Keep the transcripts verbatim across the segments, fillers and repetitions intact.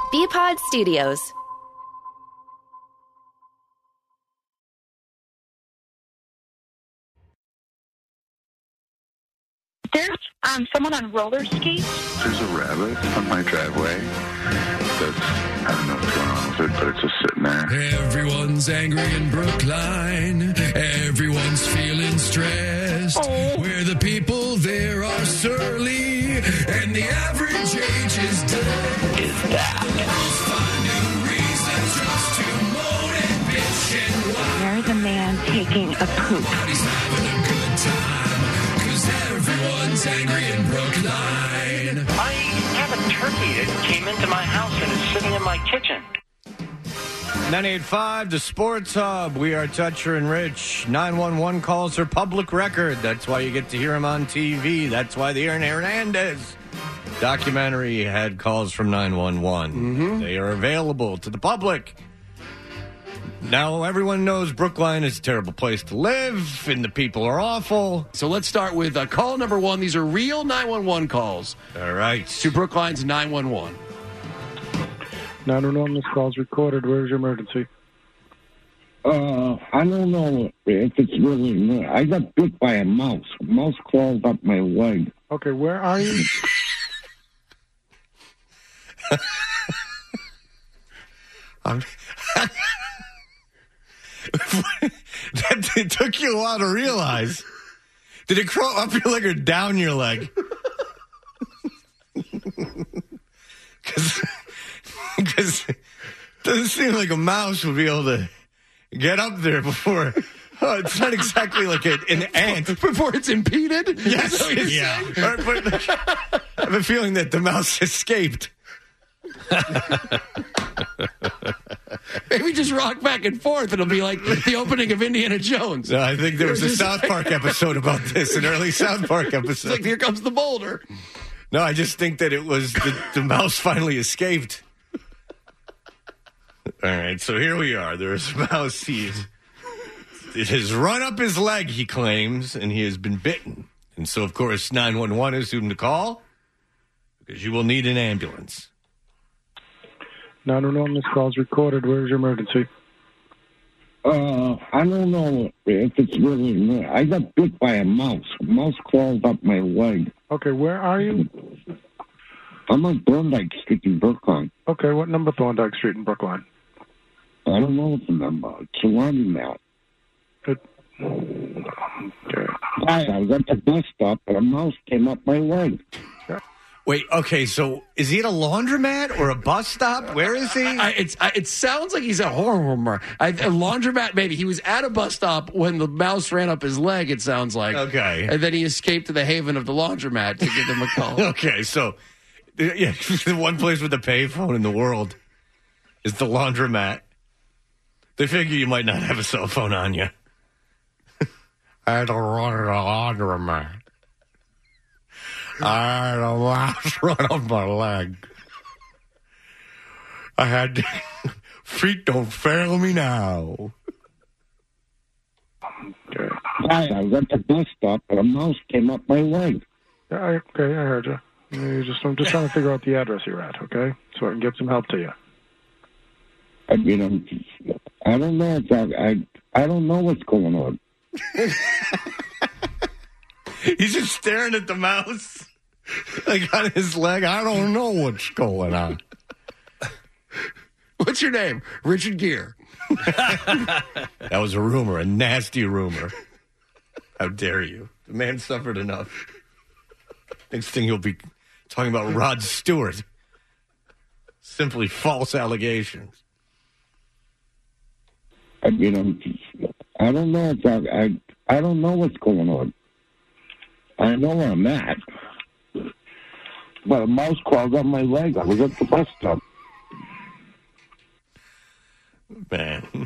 B-Pod Studios. There's um, someone on roller skates. There's a rabbit on my driveway that's, I don't know what's going on with it, but it's just sitting there. Everyone's angry in Brookline. Everyone's feeling stressed. Oh. Where the people there are surly and the average age is dead. Is that? Find new reasons just to moan and bitch and whine. There's a man taking a poop. He's having a good time, 'cause everyone's angry in Brookline. I have a turkey that came into my house and is sitting in my kitchen. ninety-eight point five, the Sports Hub. We are Toucher and Rich. nine one one calls are public record. That's why you get to hear him on T V. That's why the Aaron Hernandez documentary had calls from nine one one. Mm-hmm. They are available to the public. Now, everyone knows Brookline is a terrible place to live, and the people are awful. So let's start with uh, call number one. These are real nine one one calls All right. to Brookline's nine one one. nine one one, this call's recorded. Where's your emergency? Uh, I don't know if it's really me. I got bit by a mouse. A mouse crawled up my leg. Okay, where are you? I'm... that it took you a while to realize. Did it crawl up your leg or down your leg? Because it doesn't seem like a mouse would be able to get up there before. Oh, it's not exactly like a, an ant. Before it's impeded? Yes. Is that what you're Yeah. saying? Or, but, I have a feeling that the mouse escaped. Maybe just rock back and forth. It'll be like the opening of Indiana Jones. No, I think there was a Just- South Park episode about this, an early South Park It's episode. like, here comes the boulder. No, I just think that it was the, the mouse finally escaped. All right, so here we are. There's a mouse. He's, it has run up his leg, he claims, and he has been bitten. And so, of course, nine one one is whom to call because you will need an ambulance. nine one one, this call's recorded. Where's your emergency? Uh, I don't know if it's really me. I got bit by a mouse. A mouse crawled up my leg. Okay, where are you? I'm on Thorndike Street in Brookline. Okay, what number Thorndike Street in Brookline? I don't know what the number. It's a laundromat. It, okay. I, I was at the bus stop, and a mouse came up my leg. Wait, okay, so is he at a laundromat or a bus stop? Where is he? I, it's, I, it sounds like he's a horror. I, a laundromat, maybe. He was at a bus stop when the mouse ran up his leg, it sounds like. Okay. And then he escaped to the haven of the laundromat to give them a call. Okay, so, yeah, the one place with a payphone in the world is the laundromat. They figure you might not have a cell phone on you. I had to run to the laundromat. I had a mouse run up my leg. I had to, feet don't fail me now. Okay. I, I was at the bus stop, and a mouse came up my leg. Yeah, I, okay, I heard you. you just, I'm just trying to figure out the address you're at, okay? So I can get some help to you. I mean, I'm, I don't know if I, I, I don't know what's going on. He's just staring at the mouse, like on his leg. I don't know what's going on. What's your name? Richard Gere. That was a rumor, a nasty rumor. How dare you? The man suffered enough. Next thing he'll be talking about Rod Stewart. Simply false allegations. I mean, I'm, I don't know if I, I, I don't know what's going on. I know where I'm at. But a mouse crawled up my leg. I was at the bus stop. Man.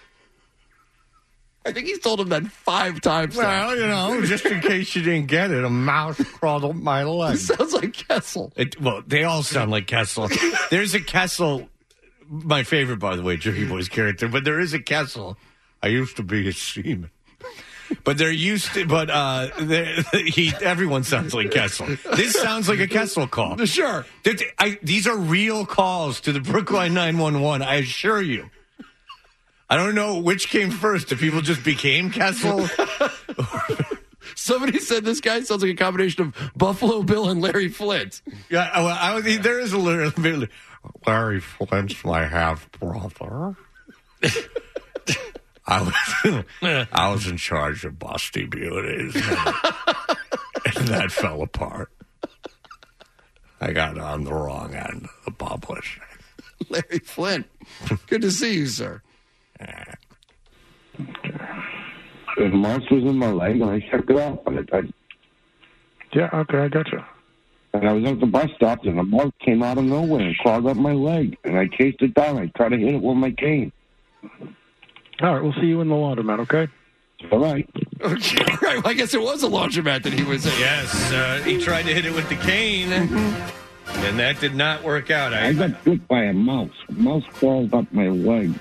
I think he's told him that five times now. Well, you know, just in case you didn't get it, a mouse crawled up my leg. It sounds like Kessel. It, well, they all sound like Kessel. There's a Kessel, my favorite, by the way, Jerky Boy's character, but there is a Kessel. I used to be a seaman. But they're used to, but uh, they're- he, everyone sounds like Kessel. This sounds like a Kessel call. Sure. Th- I, these are real calls to the Brookline nine one one, I assure you. I don't know which came first, if people just became Kessel. Somebody said this guy sounds like a combination of Buffalo Bill and Larry Flint. Yeah, well, I was, there is a little bit. Larry Flint's my half brother. I was I was in charge of Busty Beauties, and, and that fell apart. I got on the wrong end of the publishing. Larry Flint. Good to see you, sir. The mouse was in my leg, and I checked it out. But I, I, Yeah, okay, I gotcha. and I was at the bus stop, and the mouse came out of nowhere and crawled up my leg. And I chased it down. I tried to hit it with my cane. All right, we'll see you in the laundromat, okay? All right. Okay, all right. Well, I guess it was a laundromat that he was in. Yes, uh, he tried to hit it with the cane, and that did not work out. I I, got bit by a mouse. A mouse crawled up my leg.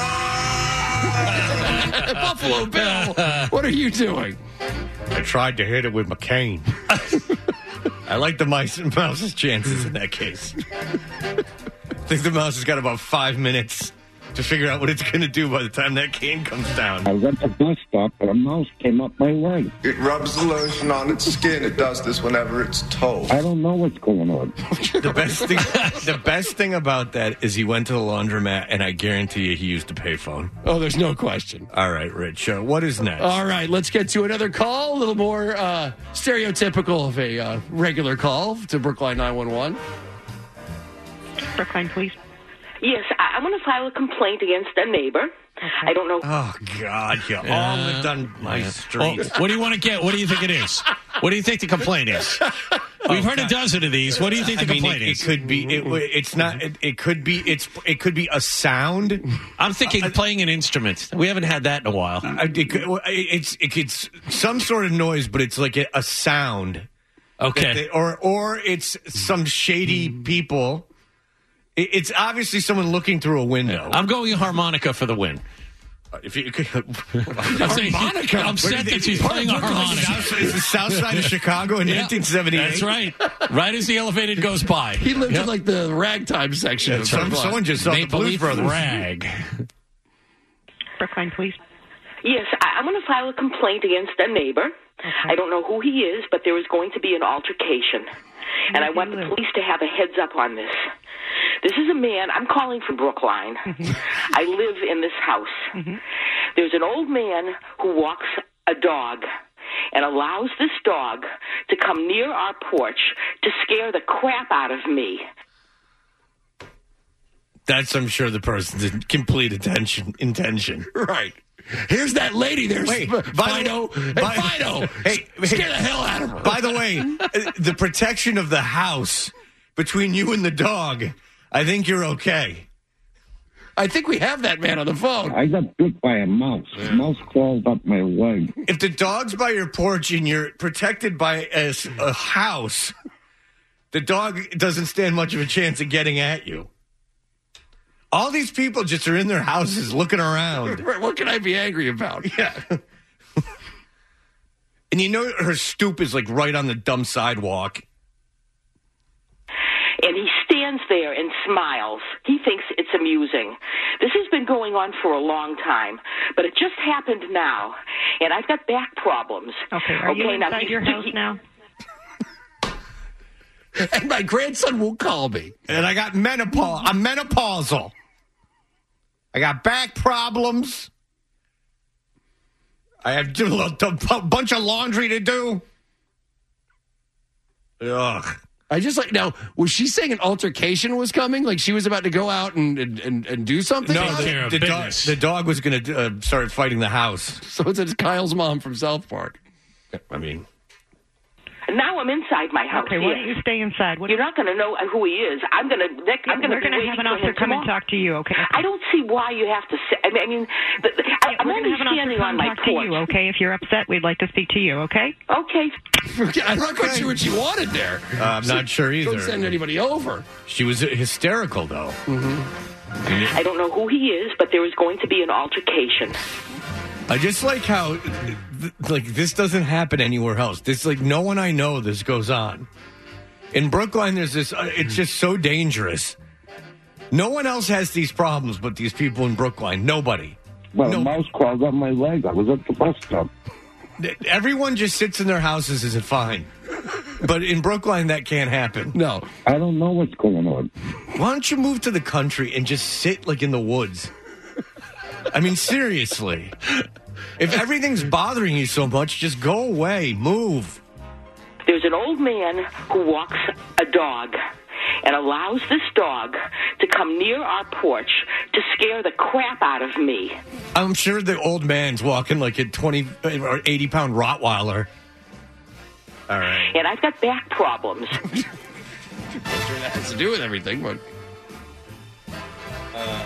Buffalo Bill, what are you doing? I tried to hit it with my cane. I like the mice, mouse's chances in that case. I think the mouse has got about five minutes to figure out what it's going to do by the time that cane comes down. I was at the bus stop, and a mouse came up my leg. It rubs the lotion on its skin. It does this whenever it's told. I don't know what's going on. The best thing, the best thing about that is he went to the laundromat, and I guarantee you he used a payphone. Oh, there's no question. All right, Rich. Uh, what is next? All right, let's get to another call. A little more uh, stereotypical of a uh, regular call to Brookline nine one one. Brookline Police. Yes, I, I want to file a complaint against a neighbor. I don't know. Oh God, you all Yeah. lived on my Well, street. what do you want to get? What do you think it is? What do you think the complaint is? We've heard a dozen of these. What do you think the I mean, complaint it, is? it could be. It, it's not. It, it could be. It's. It could be a sound. I'm thinking playing an instrument. We haven't had that in a while. I- It could, it's. It's some sort of noise, but it's like a, a sound. Okay. That they- or or it's some shady people. It, it's obviously someone looking through a window. I'm going harmonica for the win. If you, I'm saying, Harmonica? I'm set that she's playing a harmonica. South, it's the south side of Chicago in Yeah, nineteen seventy-eight. That's right. Right as the elevator goes by. He lived Yep. in like the ragtime section. of Some, Brookline. someone just saw the Maple Blues Leaf Brothers. rag. Brookline Police. Yes, I, I'm going to file a complaint against a neighbor. I don't know who he is, but there is going to be an altercation. And I want the police to have a heads up on this. This is a man, I'm calling from Brookline. I live in this house. There's an old man who walks a dog and allows this dog to come near our porch to scare the crap out of me. That's, I'm sure, the person's in complete attention intention. Right. Here's that lady there, Wait, Sp- by Fido. the- Hey, by- Fido. Hey, Scare hey. the hell out of her. By the way, uh, the protection of the house between you and the dog, I think you're okay. I think we have that man on the phone. I got bit by a mouse. A mouse crawled up my leg. If the dog's by your porch and you're protected by a, s- a house, the dog doesn't stand much of a chance of getting at you. All these people just are in their houses looking around. Right, what can I be angry about? Yeah. And you know her stoop is like right on the dumb sidewalk. And he stands there and smiles. He thinks it's amusing. This has been going on for a long time, but it just happened now. And I've got back problems. Okay, are you now inside he's- your house he- now? And my grandson won't call me. And I got menopause. I'm menopausal. I got back problems. I have a bunch of laundry to do. Ugh. I just like now. Was she saying an altercation was coming? Like she was about to go out and and, and, and do something? No, about it? care of the, the, dog, business. the dog was going to uh, start fighting the house. So it's, it's Kyle's mom from South Park. I mean, Now I'm inside my house. Okay, why yes. don't you stay inside? What You're not going to know who he is. I'm going to. I'm going to. We're going to have an officer come and talk to you, okay? I don't see why you have to say. I mean, I mean the, the, I, I'm We're only going to have an standing officer on come my and talk to porch. you, okay? If you're upset, we'd like to speak to you, okay? Okay. I'm not quite sure what she wanted there. uh, I'm not sure either. Don't send anybody over. She was hysterical, though. I don't know who he is, but there is going to be an altercation. I just like how, th- like, this doesn't happen anywhere else. This, like, no one I know this goes on. In Brookline, there's this, uh, it's just so dangerous. No one else has these problems but these people in Brookline. Nobody. Well, no. a mouse crawled up my leg. I was at the bus stop. Everyone just sits in their houses is fine. But in Brookline, that can't happen. No. I don't know what's going on. Why don't you move to the country and just sit, like, in the woods? I mean, seriously. If everything's bothering you so much, just go away. Move. There's an old man who walks a dog and allows this dog to come near our porch to scare the crap out of me. I'm sure the old man's walking like a twenty or eighty pound Rottweiler. All right. And I've got back problems. I'm sure that has to do with everything, but... Uh,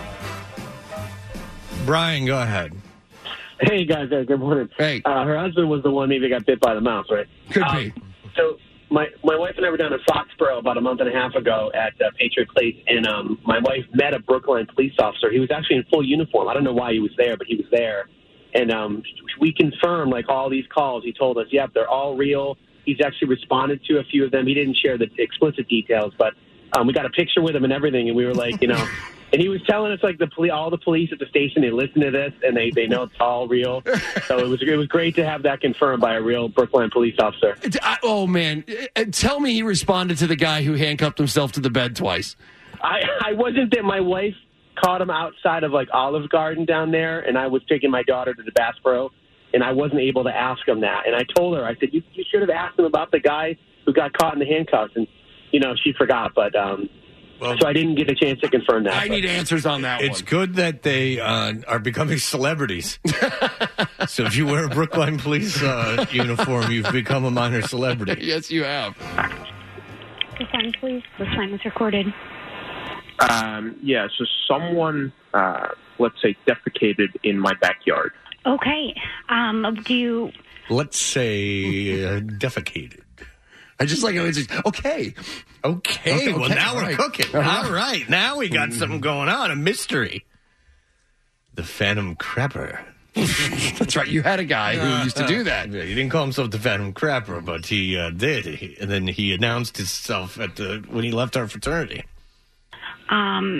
Brian, go ahead. Hey, guys. Uh, good morning. Hey. Uh, her husband was the one maybe got bit by the mouse, right? Could um, be. So my my wife and I were down in Foxborough about a month and a half ago at uh, Patriot Place, and um, my wife met a Brookline police officer. He was actually in full uniform. I don't know why he was there, but he was there. And um, we confirmed, like, all these calls. He told us, yep, they're all real. He's actually responded to a few of them. He didn't share the explicit details, but um, we got a picture with him and everything, and we were like, you know... And he was telling us, like, the poli- all the police at the station, they listen to this, and they, they know it's all real. So it was it was great to have that confirmed by a real Brookline police officer. I, oh, man. Tell me he responded to the guy who handcuffed himself to the bed twice. I, I wasn't there. My wife caught him outside of, like, Olive Garden down there, and I was taking my daughter to the Bass Pro, and I wasn't able to ask him that. And I told her, I said, you, you should have asked him about the guy who got caught in the handcuffs. And, you know, she forgot, but... um Well, so I didn't get a chance to confirm that. I but. need answers on that It's one. good that they uh, are becoming celebrities. So if you wear a Brookline police uh, uniform, you've become a minor celebrity. Yes, you have. Brookline Police, this line is recorded. Um, yeah, so someone, uh, let's say, defecated in my backyard. Okay. Um, do you... Let's say uh, defecated. I just like how it's just, okay. Okay, Okay, well, okay, now we're right. cooking. Uh-huh. All right, now we got something going on, a mystery. The Phantom Crapper. That's right, you had a guy who used to do that. Yeah, he didn't call himself the Phantom Crapper, but he uh, did. He, and then he announced himself at the when he left our fraternity. Um,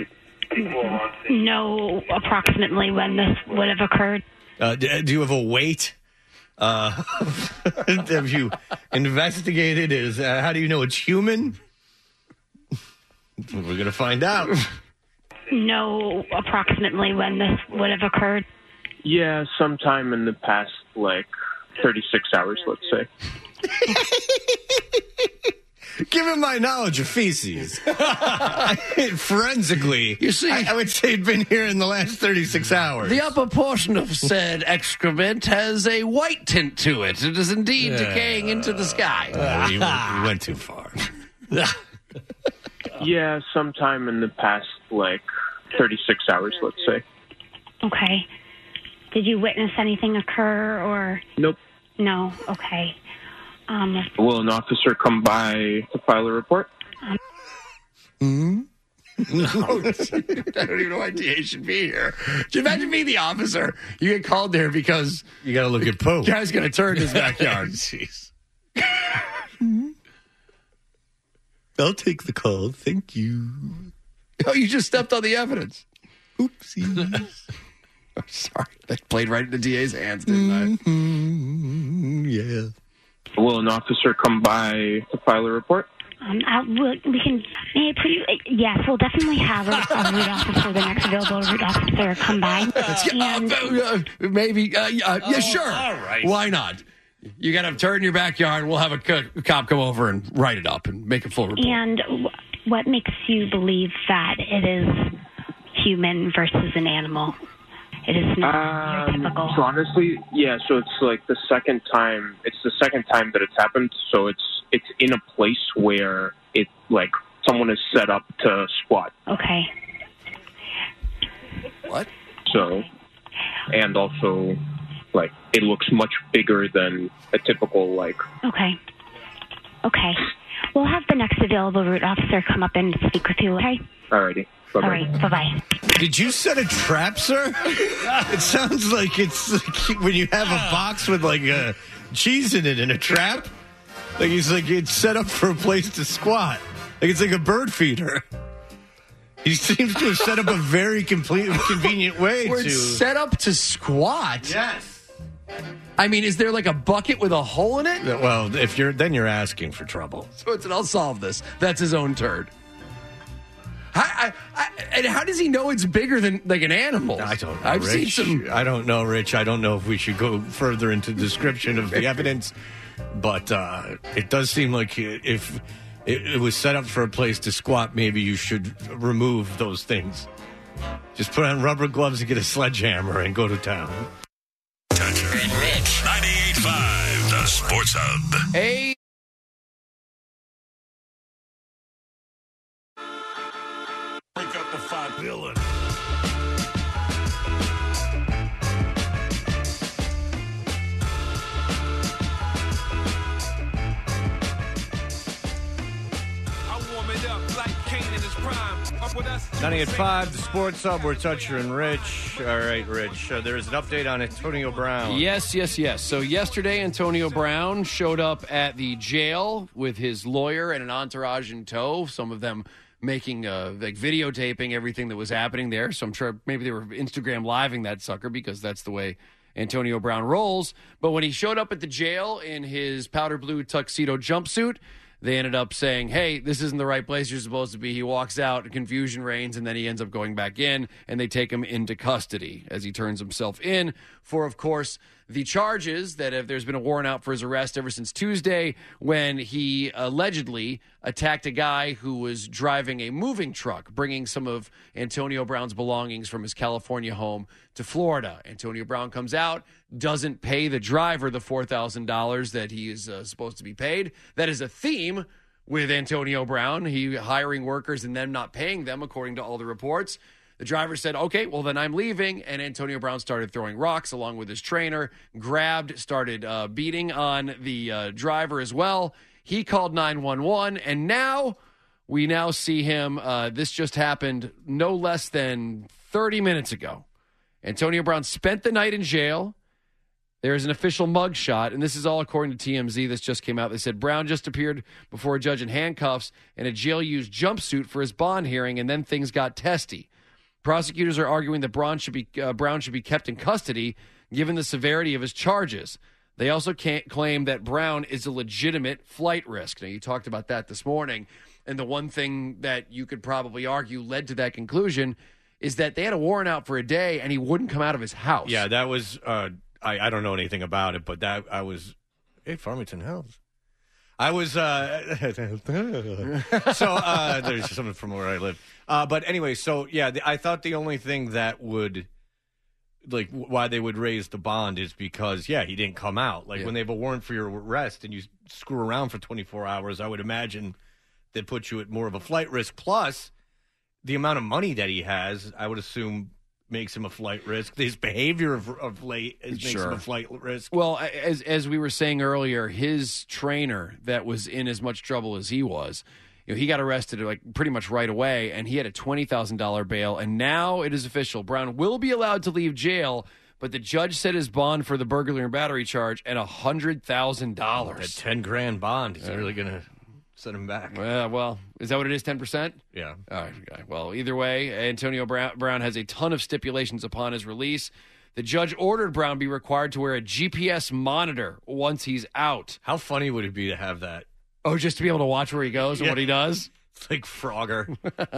know approximately when this would have occurred? Uh, do, do you have a weight? Uh, have you investigated? Is uh, how do you know it's human? We're gonna find out. Know approximately when this would have occurred? Yeah, sometime in the past, like, thirty-six hours, let's say. Given my knowledge of feces, forensically, You see- I, I would say it'd been here in the last thirty-six hours. The upper portion of said excrement has a white tint to it. It is indeed Yeah. decaying into the sky. Uh, we, we went too far. Yeah, sometime in the past, like, thirty-six hours, let's say. Okay. Did you witness anything occur or? Nope. No. Okay. Um, Will an officer come by to file a report? Hmm? No, I don't even know why D A should be here. Could you imagine being the officer? You get called there because you got to look at Poe. Guy's going to turn in his backyard. Jeez. I'll take the call. Thank you. Oh, you just stepped on the evidence. Oopsie. I'm sorry. That played right into D A's hands, didn't I? Mm-hmm. Yeah. Will an officer come by to file a report? um, I, we'll, we can. May I put you, yes, we'll definitely have a, a root officer, the next available root officer, come by. And, Uh, uh, maybe. Uh, uh, yeah, sure. all right. Why not? You got to turn in your backyard. We'll have a co- cop come over and write it up and make a full report. and wh- what makes you believe that it is human versus an animal? It is not your Um, typical. so honestly, yeah. So it's like the second time. It's the second time that it's happened. So it's it's in a place where it like someone is set up to squat. Okay. What? So, and also, like it looks much bigger than a typical like. Okay. Okay. We'll have the next available route officer come up and speak with you, okay? Alrighty. All right, bye-bye. Did you set a trap, sir? It sounds like it's like when you have a box with like a cheese in it in a trap. Like he's like it's set up for a place to squat. Like it's like a bird feeder. He seems to have set up a very complete, convenient way Where to it's set up to squat. Yes. I mean, is there like a bucket with a hole in it? Well, if you're then you're asking for trouble. So it's an I'll solve this. That's his own turd. How, I, I, and how does he know it's bigger than like an animal? I don't know, I've Rich. seen some. I don't know, Rich. I don't know if we should go further into the description of the evidence, but uh, it does seem like if it, it was set up for a place to squat, maybe you should remove those things. Just put on rubber gloves and get a sledgehammer and go to town. Toucher and Rich. ninety-eight point five, the Sports Hub. A Break up the five villain. ninety-eight point five, the Sports Hub. We're Toucher and Rich. All right, Rich. Uh, there is an update on Antonio Brown. Yes, yes, yes. So yesterday, Antonio Brown showed up at the jail with his lawyer and an entourage in tow. Some of them making, uh, like, videotaping everything that was happening there. So I'm sure maybe they were Instagram living that sucker because that's the way Antonio Brown rolls. But when he showed up at the jail in his powder blue tuxedo jumpsuit, they ended up saying, hey, this isn't the right place you're supposed to be. He walks out, confusion reigns, and then he ends up going back in, and they take him into custody as he turns himself in for, of course, the charges that have, there's been a warrant out for his arrest ever since Tuesday when he allegedly attacked a guy who was driving a moving truck, bringing some of Antonio Brown's belongings from his California home to Florida. Antonio Brown comes out, doesn't pay the driver the four thousand dollars that he is uh, supposed to be paid. That is a theme with Antonio Brown. He hiring workers and them not paying them, according to all the reports. The driver said, okay, well, then I'm leaving. And Antonio Brown started throwing rocks along with his trainer, grabbed, started uh, beating on the uh, driver as well. He called nine one one, and now we now see him. Uh, this just happened no less than thirty minutes ago. Antonio Brown spent the night in jail. There is an official mugshot, and this is all according to T M Z. This just came out. They said Brown just appeared before a judge in handcuffs in a jail-used jumpsuit for his bond hearing, and then things got testy. Prosecutors are arguing that Brown should be uh, Brown should be kept in custody given the severity of his charges. They also can't claim that Brown is a legitimate flight risk. Now, you talked about that this morning, and the one thing that you could probably argue led to that conclusion is that they had a warrant out for a day, and he wouldn't come out of his house. Yeah, that was, uh, I, I don't know anything about it, but that I was, hey, Farmington Hills. I was, uh, so uh, there's something from where I live. Uh, but anyway, so yeah, the, I thought the only thing that would, like, why they would raise the bond is because, yeah, he didn't come out. Like, Yeah. when they have a warrant for your arrest and you screw around for twenty-four hours, I would imagine that puts you at more of a flight risk. Plus, the amount of money that he has, I would assume, makes him a flight risk. His behavior of, of late is, makes Sure. him a flight risk. Well, as as we were saying earlier, his trainer that was in as much trouble as he was, you know, he got arrested like pretty much right away, and he had a twenty thousand dollars bail. And now it is official: Brown will be allowed to leave jail, but the judge set his bond for the burglary and battery charge at a hundred thousand dollars. That ten grand bond is really going to set him back. Uh, well, is that what it is? Ten percent? Yeah. All right. Okay. Well, either way, Antonio Brown, Brown has a ton of stipulations upon his release. The judge ordered Brown be required to wear a G P S monitor once he's out. How funny would it be to have that? Oh, just to be able to watch where he goes and Yeah. what he does? It's like Frogger.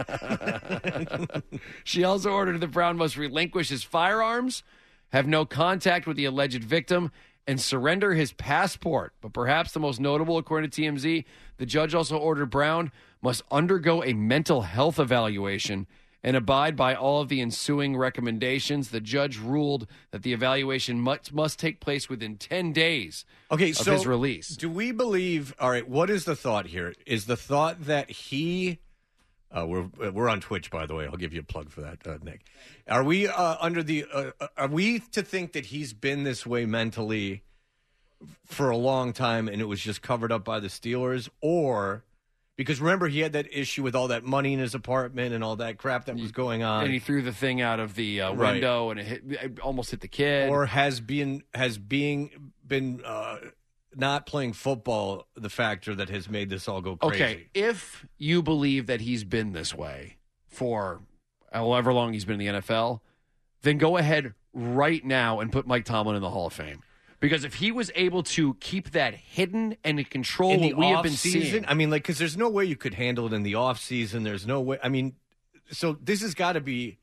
She also ordered that Brown must relinquish his firearms, have no contact with the alleged victim, and surrender his passport. But perhaps the most notable, according to T M Z, the judge also ordered Brown must undergo a mental health evaluation and abide by all of the ensuing recommendations. The judge ruled that the evaluation must, must take place within ten days Okay, of so his release. do we believe? All right, what is the thought here? Is the thought that he? Uh, we're we're on Twitch, by the way. I'll give you a plug for that, uh, Nick. Are we uh, under the? Uh, are we to think that he's been this way mentally for a long time, and it was just covered up by the Steelers, or Because remember, he had that issue with all that money in his apartment and all that crap that was going on. And he threw the thing out of the uh, Right. window and it, hit, it almost hit the kid. Or has been has being been uh, not playing football the factor that has made this all go crazy. Okay, if you believe that he's been this way for however long he's been in the N F L, then go ahead right now and put Mike Tomlin in the Hall of Fame. Because if he was able to keep that hidden and to control In what the we have been off-season, seeing. I mean, like, because there's no way you could handle it in the off season. There's no way. I mean, so this has got to be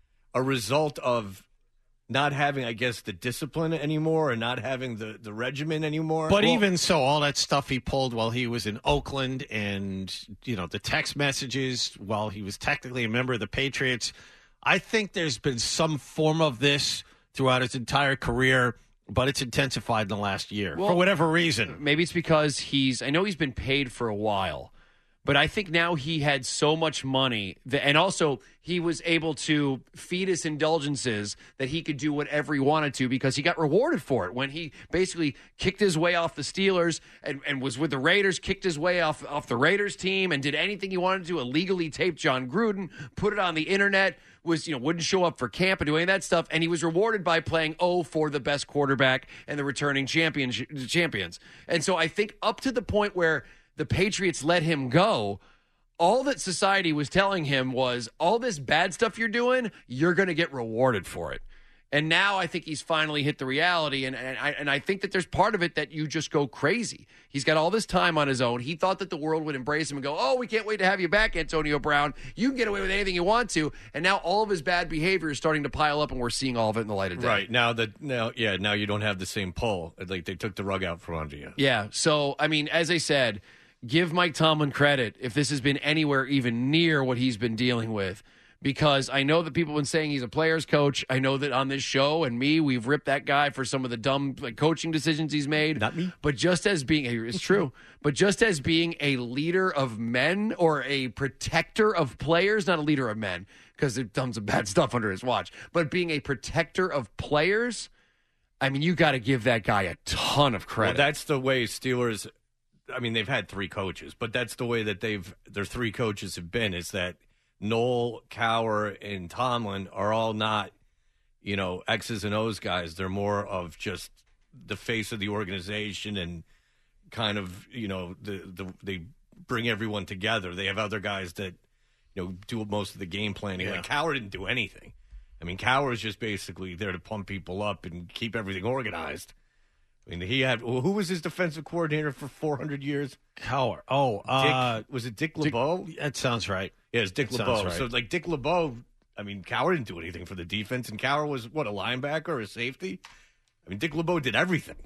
a result of not having, I guess, the discipline anymore, and not having the the regimen anymore. But Well, even so, all that stuff he pulled while he was in Oakland, and you know the text messages while he was technically a member of the Patriots, I think there's been some form of this throughout his entire career, but it's intensified in the last year Well, for whatever reason. Maybe it's because he's, I know he's been paid for a while, but I think now he had so much money that, and also he was able to feed his indulgences that he could do whatever he wanted to because he got rewarded for it. When he basically kicked his way off the Steelers and, and was with the Raiders, kicked his way off, off the Raiders team and did anything he wanted to, illegally taped John Gruden, put it on the internet, was, you know, wouldn't show up for camp and do any of that stuff, and he was rewarded by playing oh for the best quarterback and the returning champion, champions. And so I think up to the point where the Patriots let him go, all that society was telling him was, all this bad stuff you're doing, you're going to get rewarded for it. And now I think he's finally hit the reality, and, and, I, and I think that there's part of it that you just go crazy. He's got all this time on his own. He thought that the world would embrace him and go, oh, we can't wait to have you back, Antonio Brown. You can get away with anything you want to. And now all of his bad behavior is starting to pile up, and we're seeing all of it in the light of day. right now that now, yeah, now you don't have the same pull. Like they took the rug out from under you. Yeah. So, I mean, as I said, give Mike Tomlin credit if this has been anywhere even near what he's been dealing with. Because I know that people have been saying he's a player's coach. I know that on this show and me, we've ripped that guy for some of the dumb like, coaching decisions he's made. Not me. But just as being, it's true, but just as being a leader of men or a protector of players, not a leader of men, because they've done some bad stuff under his watch, but being a protector of players, I mean, you got to give that guy a ton of credit. Well, that's the way Steelers. I mean, they've had three coaches, but that's the way that they've their three coaches have been. Is that Noel, Cowher, and Tomlin are all not, you know, X's and O's guys. They're more of just the face of the organization and kind of, you know, the, the they bring everyone together. They have other guys that, you know, do most of the game planning. Yeah. Like Cowher didn't do anything. I mean, Cowher is just basically there to pump people up and keep everything organized. I mean, he had well, who was his defensive coordinator for four hundred years? Cowher. Oh, uh, Dick, was it Dick LeBeau? Dick, that sounds right. Yeah, it's Dick That LeBeau. sounds right. So, like, Dick LeBeau, I mean, Cowher didn't do anything for the defense, and Cowher was, what, a linebacker or a safety? I mean, Dick LeBeau did everything.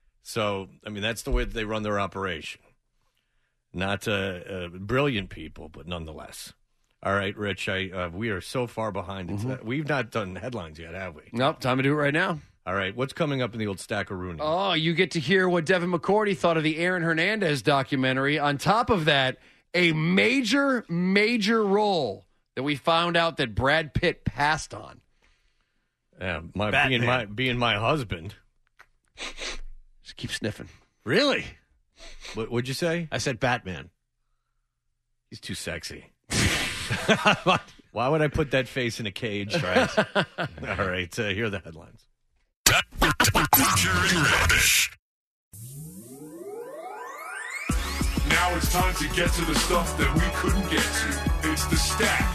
So, I mean, that's the way that they run their operation. Not uh, uh, brilliant people, but nonetheless. All right, Rich, I, uh, we are so far behind. It's not, we've not done headlines yet, have we? Nope, time to do it right now. All right, what's coming up in the old stack of Rooney? Oh, you get to hear what Devin McCourty thought of the Aaron Hernandez documentary. On top of that, a major, major role that we found out that Brad Pitt passed on. Yeah, my, Batman. being my being my husband. Just keep sniffing. Really? What, what'd you say? I said Batman. He's too sexy. Why would I put that face in a cage? Right. All right, uh, here are the headlines. Butcher and Rich. Now it's time to get to the stuff that we couldn't get to. It's the stack.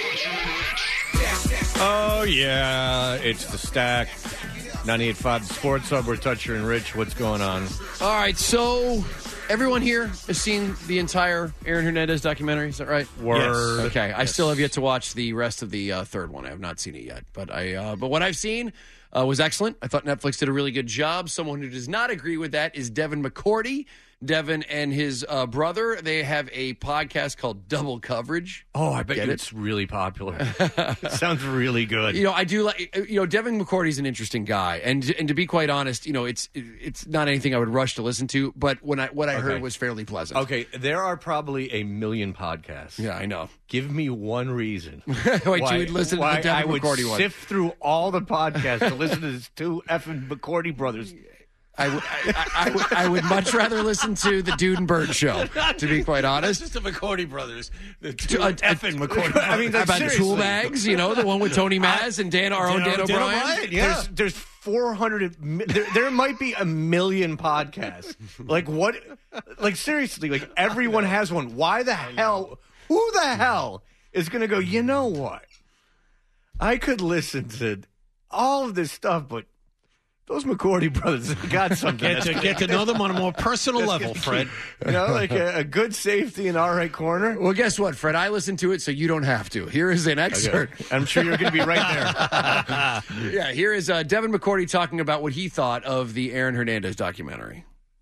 Oh, yeah, it's the stack. ninety-eight point five The Sports Hub. We're Toucher and Rich. What's going on? All right, so everyone here has seen the entire Aaron Hernandez documentary. Is that right? Word. Okay, I Yes. still have yet to watch the rest of the uh, third one. I have not seen it yet, but I. Uh, but what I've seen uh, was excellent. I thought Netflix did a really good job. Someone who does not agree with that is Devin McCourty. Devin and his uh, brother, they have a podcast called Double Coverage. Oh, I bet Get you it? it's really popular. It sounds really good. You know, I do like. You know, Devin McCourty's an interesting guy, and and to be quite honest, you know, it's it's not anything I would rush to listen to. But when I what I Okay. heard was fairly pleasant. Okay, there are probably a million podcasts. Yeah, I know. Give me one reason. Wait, why, you would listen to the why Devin I would McCourty one. sift through all the podcasts to listen to these two effing McCourty brothers. I would, I, I, would, I would much rather listen to the Dude and Bird show, to be quite honest. It's just the McCordy brothers. The two Uh, effing McCordy brothers. I mean, How about seriously. Tool Bags, you know, the one with Tony Maz and Dan, our own Dan, Dan O'Brien. O'Brien, yeah. There's, there's four hundred. mi- There, there might be a million podcasts. Like what? Like seriously, like everyone has one. Why the hell? Who the hell is going to go? You know what? I could listen to all of this stuff, but those McCordy brothers have got something. Get to, get to know them on a more personal level, Fred. You know, like a, a good safety in our right corner. Well, guess what, Fred? I listened to it, so you don't have to. Here is an excerpt. Okay. I'm sure you're going to be right there. Yeah, here is uh, Devin McCourty talking about what he thought of the Aaron Hernandez documentary.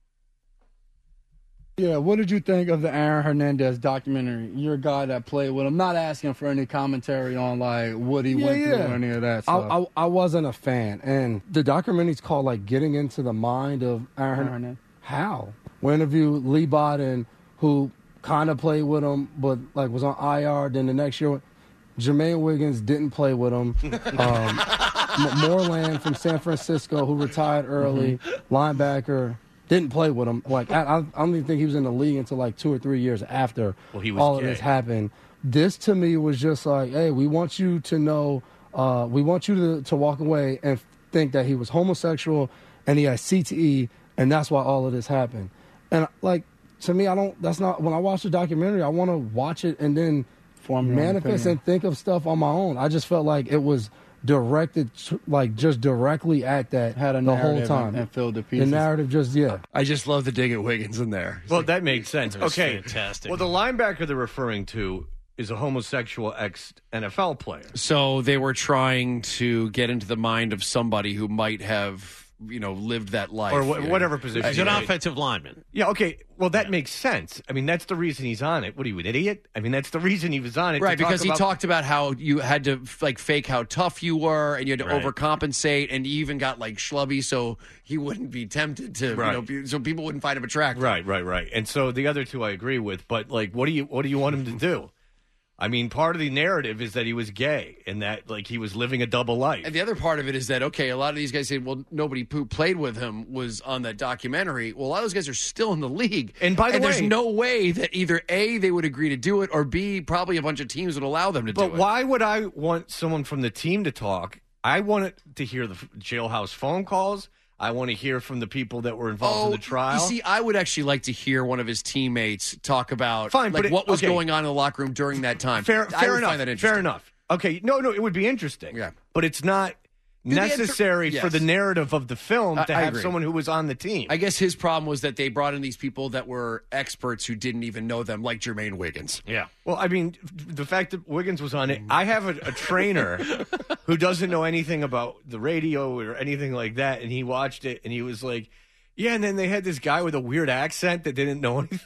Yeah, what did you think of the Aaron Hernandez documentary? You're a guy that played with him. Not asking for any commentary on like what he Yeah, went through yeah. or any of that I, stuff. I, I wasn't a fan, and the documentary's called like "Getting into the Mind of Aaron Hernandez." How? We interviewed Lee Bodden, who kind of played with him, but like was on I R. Then the next year, Jermaine Wiggins didn't play with him. Um, M- Moreland from San Francisco, who retired early, Mm-hmm. linebacker. Didn't play with him. Like I, I don't even think he was in the league until like two or three years after Well, he was all gay. of this happened. This to me was just like, hey, we want you to know, uh, we want you to to walk away and think that he was homosexual and he had C T E, and that's why all of this happened. And like to me, I don't. That's not when I watch the documentary. I want to watch it and then Form your own manifest opinion. and think of stuff on my own. I just felt like it was directed, to, like just directly at that Had a the whole narrative time. and- and filled the The pieces. narrative just yeah. I just love the dig at Wiggins in there. Well, that made sense. That was Okay. fantastic. Well, the linebacker they're referring to is a homosexual ex-N F L player. So they were trying to get into the mind of somebody who might have, you know, lived that life. Or wh- you know. whatever position. He's an he- offensive lineman. Yeah, okay. Well, that makes sense. I mean, that's the reason he's on it. What are you, an idiot? I mean, that's the reason he was on it. to Right, talk because he about- talked about how you had to like fake how tough you were, and you had to Right. overcompensate, and you even got like schlubby, so he wouldn't be tempted to, Right. you know, be, so people wouldn't find him attractive. Right, right, right. And so the other two I agree with, but like, what do you what do you want him to do? I mean, part of the narrative is that he was gay and that like he was living a double life. And the other part of it is that, okay, a lot of these guys say, well, nobody who played with him was on that documentary. Well, a lot of those guys are still in the league. And by the there's way- no way that either A, they would agree to do it, or B, probably a bunch of teams would allow them to But do it. why would I want someone from the team to talk? I want to hear the f- jailhouse phone calls. I want to hear from the people that were involved in the trial. You see, I would actually like to hear one of his teammates talk about Fine, like but it- what was okay. going on in the locker room during that time. Fair, I fair would enough. find that interesting. Fair enough. Okay, no, no, it would be interesting. Yeah. But it's not the necessary answer- for the yes. narrative of the film I- to I have agree. someone who was on the team. I guess his problem was that they brought in these people that were experts who didn't even know them, like Jermaine Wiggins. Yeah. Well, I mean, the fact that Wiggins was on it, I have a, a trainer who doesn't know anything about the radio or anything like that, and he watched it and he was like, yeah, and then they had this guy with a weird accent that didn't know anything.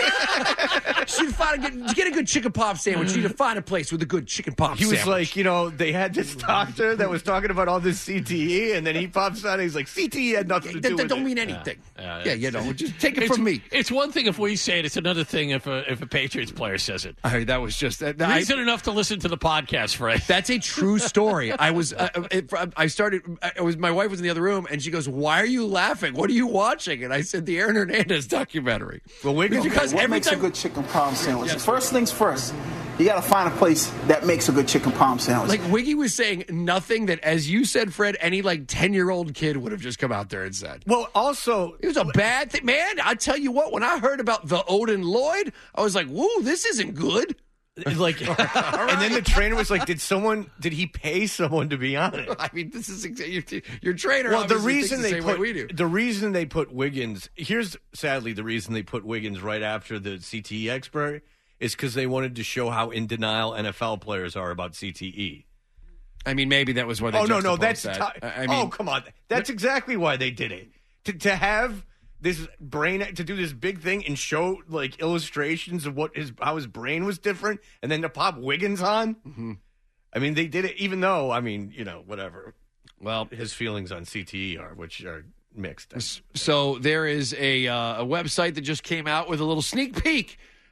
Should find a good, to get a good chicken pop sandwich. You need to find a place with a good chicken pop He was sandwich. like, you know, they had this doctor that was talking about all this C T E, and then he pops out and he's like, C T E had nothing to that, do that with don't it. mean anything. Yeah, Yeah, you know, just take it It's- from me. It's one thing if we say it. It's another thing if a if a Patriots player says it. I, that was just that. I- Reason enough to listen to the podcast, Fred. That's a true story. I was, uh, it, I started. I was. My wife was in the other room, and she goes, "Why are you laughing? What are you watching?" And I said, "The Aaron Hernandez documentary." Well, Wiggins, because what every makes time, a good chicken parm sandwich? First things first, you got to find a place that makes a good chicken parm sandwich. like Wiggy was saying, nothing that, as you said, Fred, any like ten year old kid would have just come out there and said. Well, also, it was a bad thing, man. I tell you what, when I heard about the Odin Lloyd, I was like, "Woo, this isn't good." like, and then the trainer was like, "Did someone? Did he pay someone to be on it?" I mean, this is exa- your, your trainer. Well, the obviously reason thinks they the same put way we do. the reason they put Wiggins here's sadly the reason they put Wiggins right after the C T E expert is because they wanted to show how in denial N F L players are about C T E. I mean, maybe that was why they. Oh no, no, juxtaposed that's that. ti- I I mean, oh come on, that's exactly why they did it to to have this brain to do this big thing and show like illustrations of what his how his brain was different, and then to pop Wiggins on. Mm-hmm. I mean, they did it even though I mean you know whatever. Well, his feelings on C T E are which are mixed. So there is a uh, a website that just came out with a little sneak peek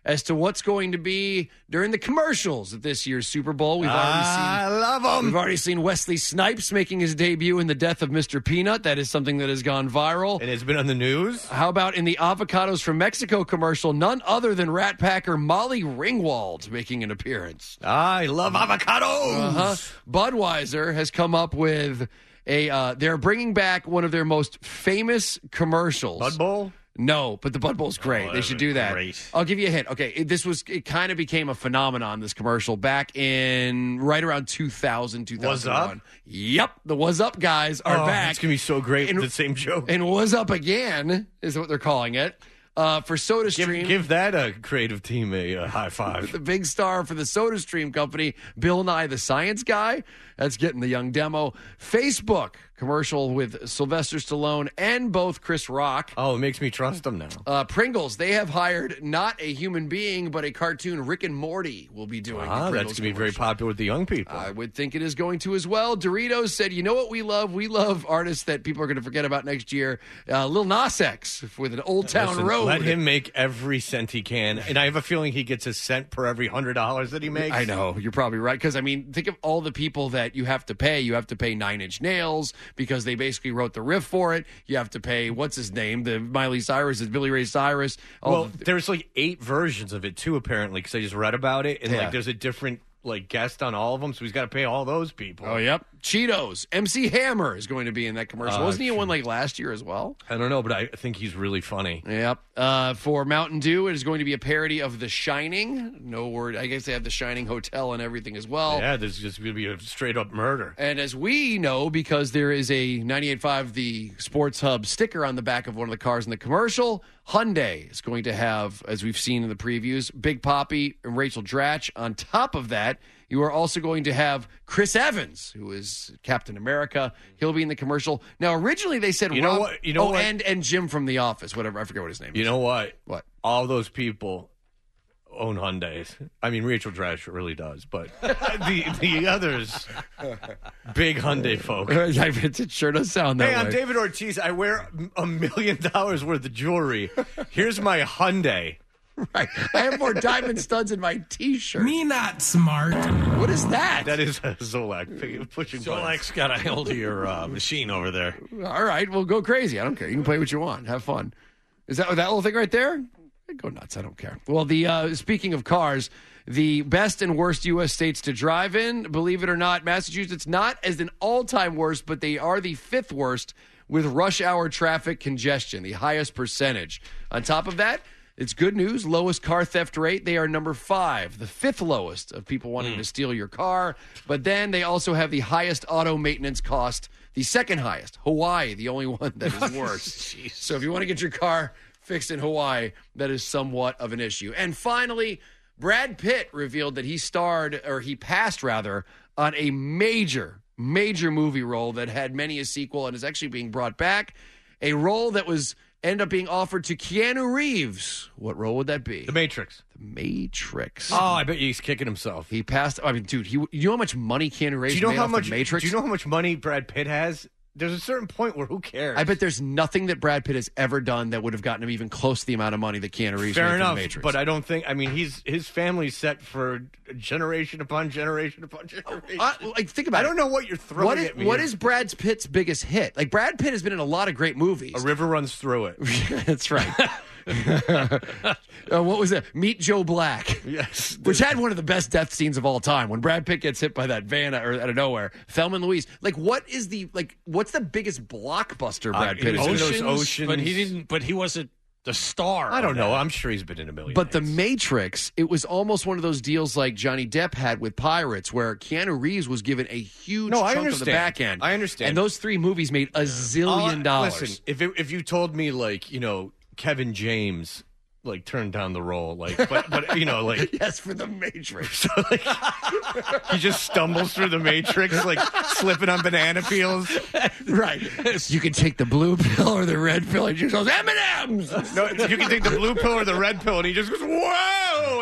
as to what's going to be during the commercials at this year's Super Bowl. We've already seen, I love them. We've already seen Wesley Snipes making his debut in The Death of Mister Peanut. That is something that has gone viral. And it's been on the news. How about in the Avocados from Mexico commercial, none other than Rat Packer Molly Ringwald making an appearance. I love avocados. Uh-huh. Budweiser has come up with a, uh, they're bringing back one of their most famous commercials. Bud Bowl? No, but the Bud Bowl's great. Oh, they should do that. great. I'll give you a hint. Okay, it, this was it kind of became a phenomenon, this commercial, back in right around two thousand, two thousand one. What's up? Yep, the What's Up guys are oh, back. It's going to be so great. And- the same joke. And What's Up Again is what they're calling it. Uh, for SodaStream. Give, give that a creative team a, a high five. The big star for the SodaStream company, Bill Nye the Science Guy. That's getting the young demo. Facebook commercial with Sylvester Stallone and both Chris Rock. Oh, it makes me trust them now. Uh, Pringles, they have hired not a human being, but a cartoon. Rick and Morty will be doing Ah, the that's Pringles going to be very commercial. popular with the young people. I would think it is going to as well. Doritos said, you know what we love? We love artists that people are going to forget about next year. Uh, Lil Nas X with an Old Town Listen, Road. Let him make every cent he can. And I have a feeling he gets a cent per every one hundred dollars that he makes. I know. You're probably right. Because, I mean, think of all the people that you have to pay. You have to pay Nine Inch Nails because they basically wrote the riff for it. You have to pay, what's his name? The Miley Cyrus, is Billy Ray Cyrus. All Well, the- there's like eight versions of it too, apparently, because I just read about it. And Yeah. like there's a different like guest on all of them, so he's got to pay all those people. Oh, yep. Cheetos. M C Hammer is going to be in that commercial. Uh, Wasn't he in one like last year as well? I don't know, but I think he's really funny. Yep. Uh, for Mountain Dew, it is going to be a parody of The Shining. No word. I guess they have The Shining Hotel and everything as well. Yeah, there's just going to be a straight up murder. And as we know, because there is a ninety-eight point five The Sports Hub sticker on the back of one of the cars in the commercial, Hyundai is going to have, as we've seen in the previews, Big Papi and Rachel Dratch. On top of that, you are also going to have Chris Evans, who is Captain America. He'll be in the commercial. Now, originally they said You know Rob- what- you know oh, what? and and Jim from The Office, whatever. I forget what his name is. You know what? What? All those people own Hyundais. I mean, Rachel Dratch really does, but the the others, big Hyundai folk. It sure does sound that Hey, way. I'm David Ortiz. I wear a million dollars worth of jewelry. Here's my Hyundai. Right. I have more diamond studs in my T-shirt. Me not smart. What is that? That is a Zolak pushing Zolak's got a hold of your uh, machine over there. All right, well, go crazy. I don't care. You can play what you want. Have fun. Is that that little thing right there? Go nuts. I don't care. Well, the uh, speaking of cars, the best and worst U S states to drive in, believe it or not, Massachusetts not as an all-time worst, but they are the fifth worst with rush hour traffic congestion, the highest percentage. On top of that, it's good news. Lowest car theft rate. They are number five, the fifth lowest of people wanting Mm. to steal your car. But then they also have the highest auto maintenance cost, the second highest. Hawaii, the only one that is worse. So if you want to get your car fixed in Hawaii, that is somewhat of an issue. And finally, Brad Pitt revealed that he starred, or he passed rather, on a major, major movie role that had many a sequel and is actually being brought back. A role that was end up being offered to Keanu Reeves. What role would that be? The Matrix. The Matrix. Oh, I bet he's kicking himself. He passed. I mean, dude, he, you know how much money Keanu Reeves Do you know made how off much the Matrix? Do you know how much money Brad Pitt has? There's a certain point where who cares? I bet there's nothing that Brad Pitt has ever done that would have gotten him even close to the amount of money that Keanu Reeves Fair made enough, for the Matrix. but I don't think. I mean, he's his family's set for generation upon generation upon generation. Uh, like, think about I it. don't know what you're throwing What is, at me. what here. is Brad Pitt's biggest hit? Like, Brad Pitt has been in a lot of great movies. A river runs through it. That's right. uh, what was it? Meet Joe Black. Yes. Which had one of the best death scenes of all time when Brad Pitt gets hit by that van or out of nowhere. Thelma and Louise. Like, what is the like? What's the biggest blockbuster Brad Uh, Pitt he is? was in in? those Oceans. but he didn't. But he wasn't the star. I don't of know. that. I'm sure he's been in a million. But The things. Matrix, it was almost one of those deals like Johnny Depp had with Pirates, where Keanu Reeves was given a huge No, I chunk of the understand. back end. I understand. And those three movies made a zillion Uh, dollars. Listen, if it, if you told me like you know Kevin James like turned down the role, like but but you know like yes, for The Matrix. so, like, he just stumbles through the Matrix like slipping on banana peels. Right. You can take the blue pill or the red pill. He just goes, M and M's. No, you can take the blue pill or the red pill, and he just goes whoa,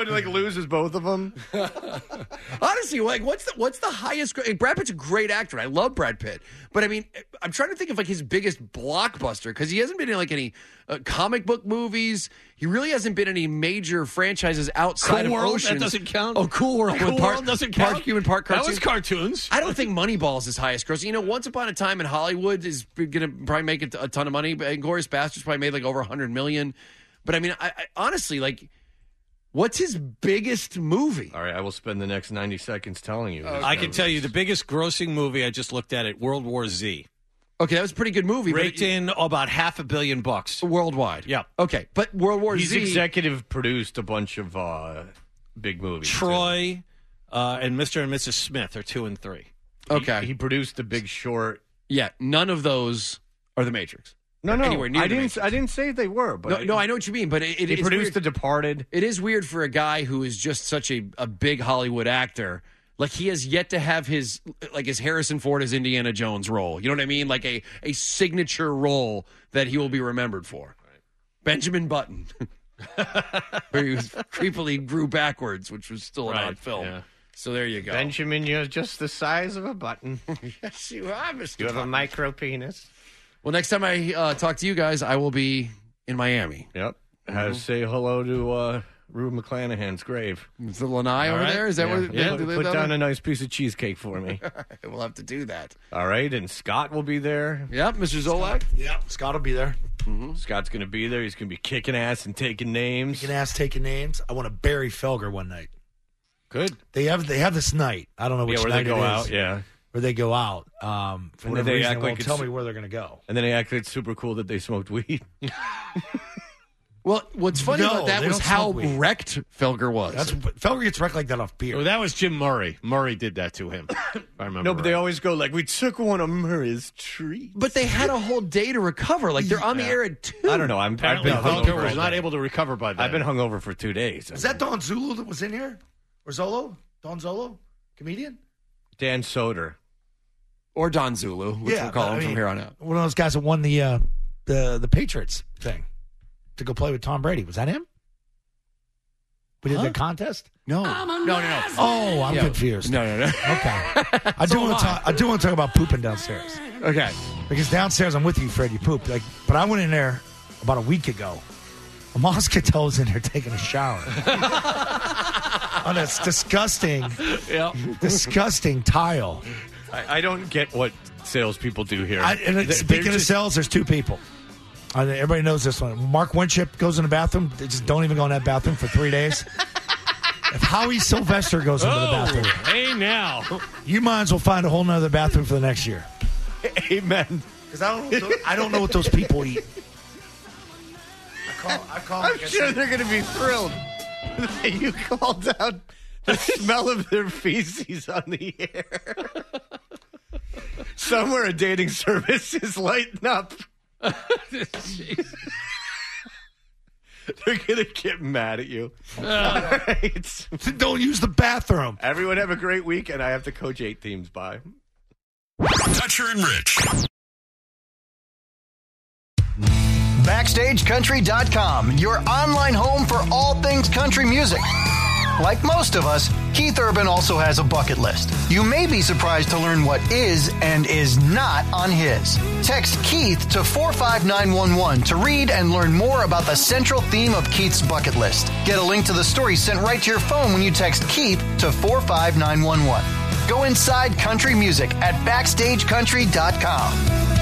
and like loses both of them. Honestly, like, what's the what's the highest? Brad Pitt's a great actor. I love Brad Pitt, but I mean, I'm trying to think of like his biggest blockbuster because he hasn't been in like any uh, comic book movies. He really hasn't been in any major franchises outside Cool of World, Ocean. that doesn't count. Oh, Cool World. Cool with Park, World doesn't Park, count. Human Park That cartoons. was cartoons. I don't think Moneyball is his highest gross. You know, Once Upon a Time in Hollywood is going to probably make a ton of money. But Inglourious Basterds probably made like over one hundred million. But I mean, I, I, honestly, like, what's his biggest movie? All right, I will spend the next ninety seconds telling you. I can tell you the biggest grossing movie I just looked at it, World War Z. Okay, that was a pretty good movie. Raked but it, in about half a billion bucks. Worldwide. Yeah. Okay, but World War He's Z. executive produced a bunch of uh, big movies. Troy uh, and Mister and Missus Smith are two and three. Okay. He, he produced The Big Short. Yeah, none of those are The Matrix. No, no, Anywhere near I The didn't. Matrix. I didn't say they were. But No, I, no, I know what you mean, but it, it, he it's produced weird. The Departed. It is weird for a guy who is just such a, a big Hollywood actor. Like, he has yet to have his, like, his Harrison Ford as Indiana Jones role. You know what I mean? Like a, a signature role that he will be remembered for. Right. Benjamin Button, where he was creepily grew backwards, which was still an Right, odd film. yeah. So there you go. Benjamin, you're just the size of a button. Yes, you are, Mister You have a Button. micro penis. Well, next time I uh, talk to you guys, I will be in Miami. Yep. Mm-hmm. Have say hello to uh, Rue McClanahan's grave. Is the Lanai over All right. there? Is that yeah. where Yeah. they, they live Put down down there? a nice piece of cheesecake for me. We'll have to do that. All right, and Scott will be there. Yep, Mister Zolak. Yeah, Scott will be there. Mm-hmm. Scott's going to be there. He's going to be kicking ass and taking names. Kicking ass, taking names. I want to bury Felger one night. Good. They have they have this night. I don't know which Yeah, where night they go it is. out. Yeah. Where they go out. Um, for And whatever then they reason, act they like won't it's- tell me where they're going to go. And then they act like it's super cool that they smoked weed. Well, what's funny No, about that they was don't how smoke weed. wrecked Felger was. That's Felger gets wrecked like that off beer. Well, that was Jim Murray. Murray did that to him. If I remember. No, but they right. always go like, we took one of Murray's trees. But they had a whole day to recover. Like, they're on the air at two. I don't know. I'm, I've Apparently, been Felger hungover. was not able to recover by then. I've been hungover for two days. Is that Don Zulu that was in here? Or Zolo? Don Zolo? Comedian? Dan Soder. Or Don Zulu, which we'll call but, him I from mean, here on out. One of those guys that won the uh, the the Patriots thing to go play with Tom Brady. Was that him? We did Huh? the contest? No. No, no, no. Oh, I'm Yeah. confused. No, no, no. Okay. I So do want am to I. talk. I do want to talk about pooping downstairs Okay. because downstairs I'm with you, Fred. You poop like, but I went in there about a week ago. A Moscato was in there taking a shower on this disgusting, Yeah. disgusting tile. I, I don't get what salespeople do here. I, and They- it- they're speaking of just- sales, there's two people. Uh, everybody knows this one. Mark Winship goes in the bathroom. They just don't even go in that bathroom for three days. If Howie Sylvester goes into the Oh, bathroom, hey now. you might as well find a whole nother bathroom for the next year. Amen. Because I don't, know what those, I don't know what those people eat. I call. I call. I'm like I sure said- they're going to be thrilled that you called out the smell of their feces on the air. Somewhere a dating service is lighting up. They're going to get mad at you. All right. Don't use the bathroom. Everyone have a great week, and I have to coach eight teams. Bye. Toucher and Rich. Backstage Country dot com, your online home for all things country music. Like most of us, Keith Urban also has a bucket list. You may be surprised to learn what is and is not on his. Text Keith to four five nine one one to read and learn more about the central theme of Keith's bucket list. Get a link to the story sent right to your phone when you text Keith to four five nine one one. Go inside country music at Backstage Country dot com.